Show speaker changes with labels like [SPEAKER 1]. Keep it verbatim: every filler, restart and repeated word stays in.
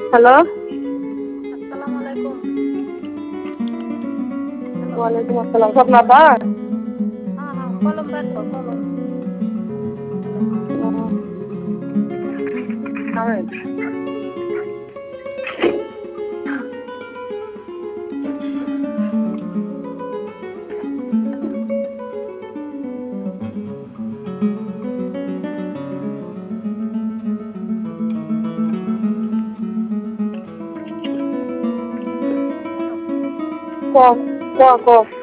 [SPEAKER 1] Hello
[SPEAKER 2] আসসালামু আলাইকুম।
[SPEAKER 1] ওয়ালাইকুম আসসালাম স্বপ্না আপা
[SPEAKER 2] হ্যাঁ হ্যাঁ কলম রাখো কলম।
[SPEAKER 1] ক ক ক